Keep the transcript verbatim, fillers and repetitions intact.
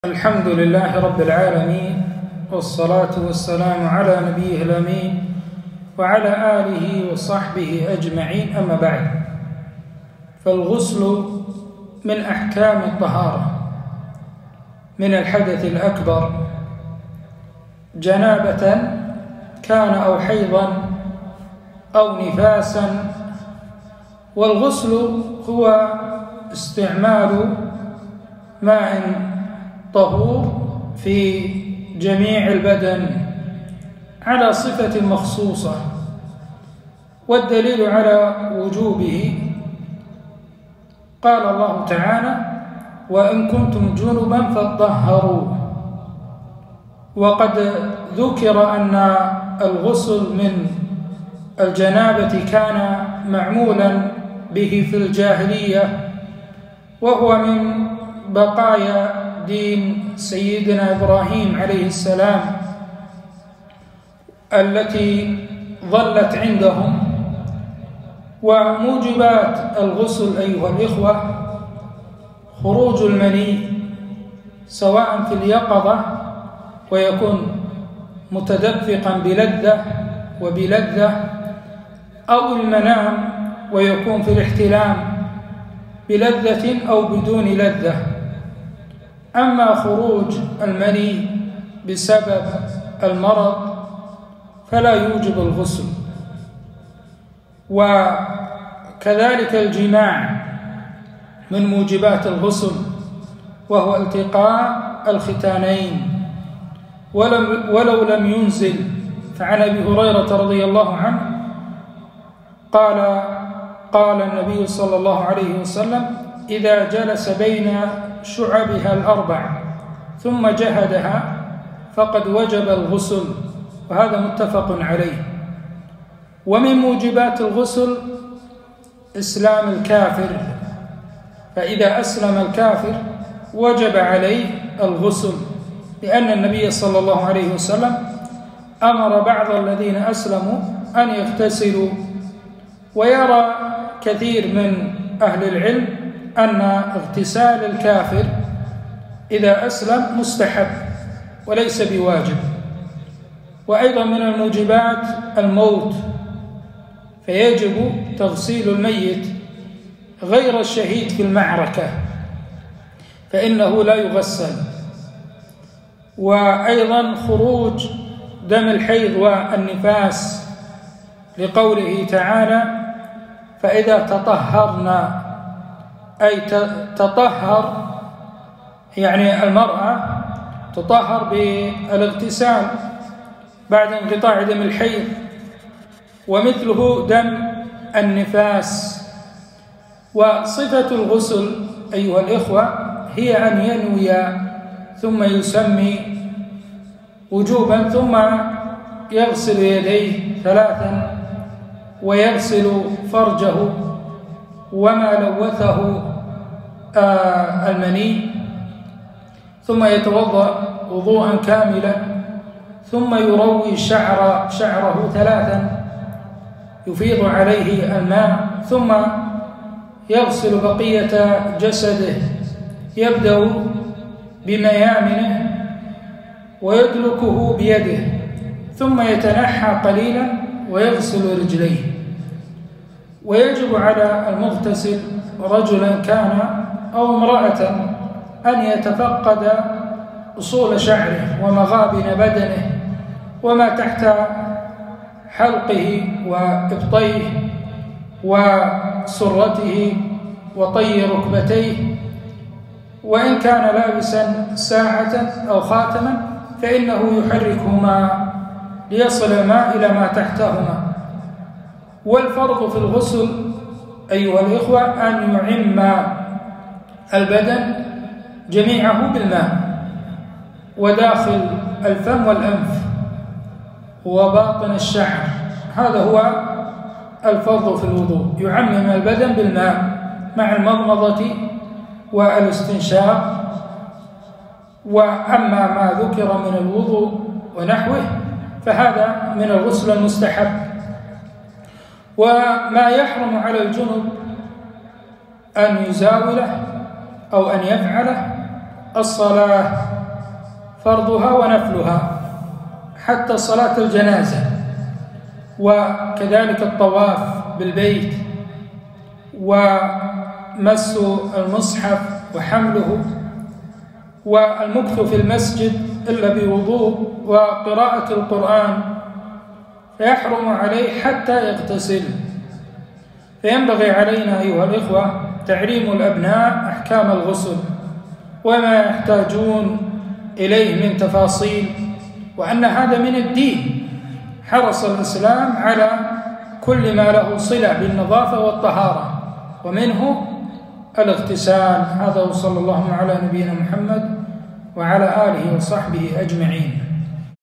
الحمد لله رب العالمين، والصلاة والسلام على نبيه الأمين وعلى آله وصحبه أجمعين، أما بعد. فالغسل من أحكام الطهارة من الحدث الأكبر جنابة كان أو حيضا أو نفاسا. والغسل هو استعمال ماء طهور في جميع البدن على صفة مخصوصة، والدليل على وجوبه قال الله تعالى: وإن كنتم جنبا فاطهروا. وقد ذكر أن الغسل من الجنابة كان معمولا به في الجاهلية، وهو من بقايا دين سيدنا إبراهيم عليه السلام التي ظلت عندهم. وموجبات الغسل أيها الإخوة خروج المني، سواء في اليقظة ويكون متدفقا بلذة وبلذة، أو المنام ويكون في الاحتلام بلذة أو بدون لذة. أما خروج المني بسبب المرض فلا يوجب الغسل. وكذلك الجماع من موجبات الغسل، وهو التقاء الختانين ولو لم ينزل. فعن أبي هريرة رضي الله عنه قال قال النبي صلى الله عليه وسلم: إذا جلس بين شعبها الأربع ثم جهدها فقد وجب الغسل، وهذا متفق عليه. ومن موجبات الغسل إسلام الكافر، فإذا أسلم الكافر وجب عليه الغسل، لأن النبي صلى الله عليه وسلم أمر بعض الذين أسلموا أن يغتسلوا. ويرى كثير من أهل العلم أن اغتسال الكافر إذا أسلم مستحب وليس بواجب. وأيضا من الموجبات الموت، فيجب تغسيل الميت غير الشهيد في المعركة، فإنه لا يغسل. وأيضا خروج دم الحيض والنفاس، لقوله تعالى: فإذا تطهرنا، أي تطهر، يعني المرأة تطهر بالاغتسال بعد انقطاع دم الحيض. ومثله دم النفاس. وصفة الغسل أيها الإخوة هي أن ينوي ثم يسمي وجوبا، ثم يغسل يديه ثلاثا، ويغسل فرجه وما لوثه آه المني، ثم يتوضأ وضوءا كاملا، ثم يروي شعر شعره ثلاثا، يفيض عليه الماء، ثم يغسل بقية جسده، يبدأ بميامنه ويدلكه بيده، ثم يتنحى قليلا ويغسل رجليه. ويجب على المغتسل رجلا كان أو امرأة أن يتفقد أصول شعره ومغابن بدنه وما تحت حلقه وإبطيه وسرته وطي ركبتيه. وإن كان لابسا ساعة أو خاتما فإنه يحركهما ليصل الماء إلى ما تحتهما. والفرض في الغسل أيها الإخوة أن يعم البدن جميعه بالماء، وداخل الفم والأنف وباطن الشعر، هذا هو الفرض في الوضوء، يعمم البدن بالماء مع المضمضة والاستنشاق. وأما ما ذكر من الوضوء ونحوه فهذا من الغسل المستحب. وما يحرم على الجنب أن يزاوله أو أن يفعله الصلاة فرضها ونفلها، حتى صلاة الجنازة، وكذلك الطواف بالبيت ومس المصحف وحمله، والمكث في المسجد إلا بوضوء، وقراءة القرآن، فيحرم عليه حتى يغتسل. فينبغي علينا أيها الإخوة تعليم الأبناء أحكام الغسل وما يحتاجون إليه من تفاصيل، وأن هذا من الدين. حرص الإسلام على كل ما له صلة بالنظافة والطهارة، ومنه الاغتسال. هذا وصلى الله على نبينا محمد وعلى آله وصحبه أجمعين.